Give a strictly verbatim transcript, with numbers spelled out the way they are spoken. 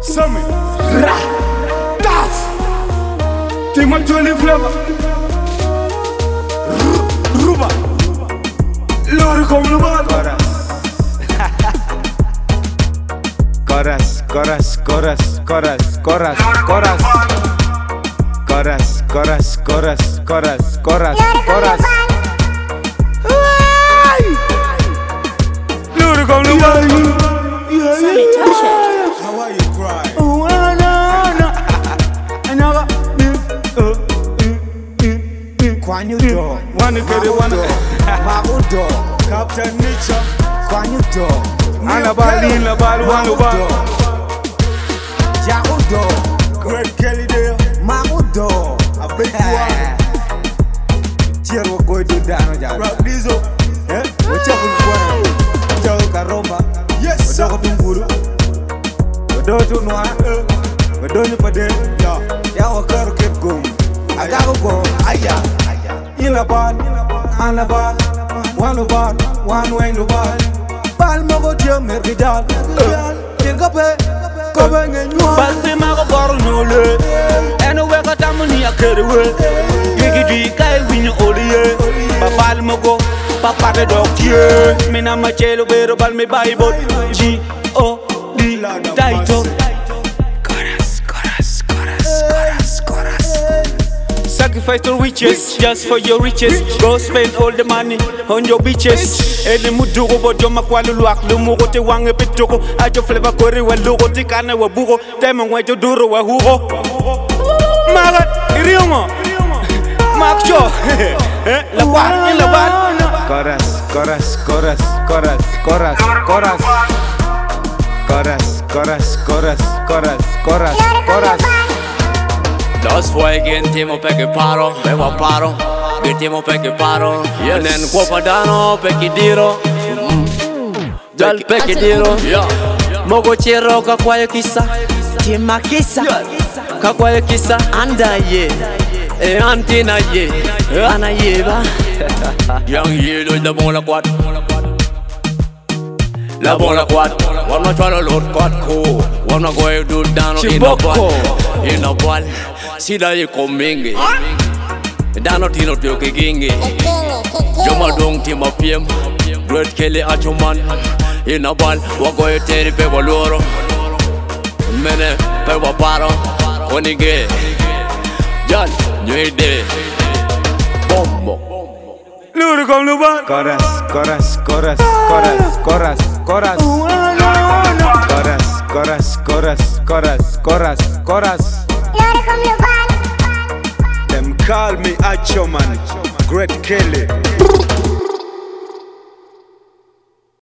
Sammy, Ra, Taf, Timal Jolly Flavor, Ruba, Lori come the ball. Chorus, chorus, chorus, chorus, chorus, chorus, chorus, chorus, chorus, chorus, chorus, chorus. Lori come the ball. Sammy, touch it. How are you crying? Oh, I know, I never. Kwanyu do, Wanna get it, wanna. Mamu do, Captain Nature. Kwanyu do, Anabali, Labal, Mamu Wanna. do, Jau do, Great Kelly there. Mamu do. I bet you are. Cheer wo go do dano jalo. Rap Dizzo. Eh, wacha kulikuwa, wacha karomba, Yes, sir. wacha kutumburu, wacha tunwa, wacha nyupade, Yeah. ya wakaro keep going. Agago go, aya, in a ball, on a ball, one ball, one way no ball. Ball mogo jam mergijal, tingape, kobe ngenywa. Balti mago boro nyole Eno weka tamu ni akerewe Gigi di kai winyo oliye Babal mogo Papade dokye Mina machelo bero bal me bible G O D Taito Chorus, chorus, chorus, chorus, chorus Sacrifice the riches just for your riches. Go spend all the money on your bitches. Eni mudugo bojo makwalu luak lumugo te wange pitoko. Ajo flavor kori wa lugo ti kane wa bugo. Tema ngwejo duro wa hugo. Magat iriongo. Makcho. La bar, la bar. Chorus, chorus, chorus, chorus, chorus, chorus. Chorus, chorus, chorus, chorus, chorus, chorus. Das fue que intimo pe che paro, bevo paro, che intimo pe che paro, nen qua padano pe che diro, dal pe che diro, mogo chero ka kwa kisa, Tima kisa, ka kwa kisa, anda ye, e antina ye, ana ye ba. young ye lo la bon la quad, la bon la quad, wanna try to load quad ko, wanna go do down in a ball, in a ball. Sida ye komingi Dano tino tio ke gingi Joma dong tima piem Great Kelly achuman Ina bal Wako e teri pe waloro Mene pe waparo Konige Jal Nyuide Bombo Lori come the ball. Chorus, chorus, chorus, chorus, chorus, chorus. Chorus, chorus, chorus, chorus, chorus. Them call me Acho Man, Great Kelly.